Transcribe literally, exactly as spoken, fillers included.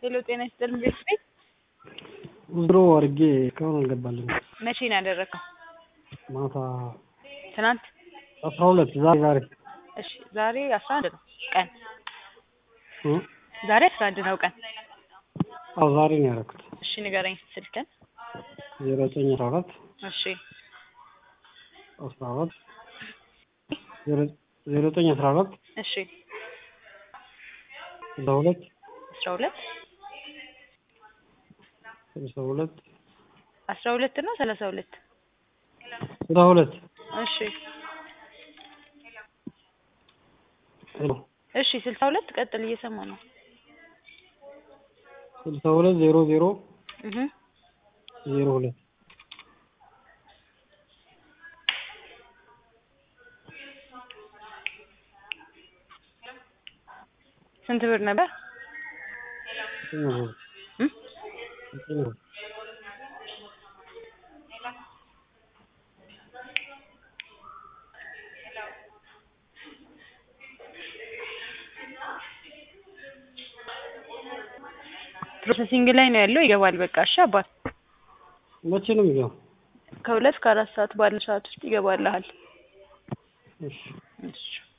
ሄሎ ጤና ይስጥልኝ ቤት ቤት ድሮ አድርጌ እስካሁን አልገባልኝም። መቼ ነው ያደረከው? ማታ ትናንት አስራ ሁለት ዛሬ ዛሬ እሺ ዛሬ አስራ አንድ ነው ቀን እ ዛሬ አስራ አንድ ነው ቀን አዎ ዛሬ ነው ያደረኩት። እሺ ንገረኝ ስልክህን። ዜሮ ዘጠኝ አስራ አራት እሺ አስራ አራት ዜሮ ዘጠኝ አስራ አራት እሺ ስልሳ ሁለት አስራ ሁለት ስልሳ ሁለት አስራ ሁለት እና ሰላሳ ሁለት ስልሳ ሁለት እሺ ሄሎ እሺ ስልሳ ሁለት ቀጥል እየሰማሁ ነው። ስልሳ ሁለት ዜሮ ዜሮ እህ ዜሮ ሁለት ስንት ብር ነበር? እህ እህ ፕሮሰሲንግ ላይ ነው ያለው ይገባል። በቃ እሺ አባት መቼ ነው የሚገባው? ከሁለት ከአራት ሰዓት ባለው ሰዓት ውስጥ ይገባልሃል። እሺ እሺ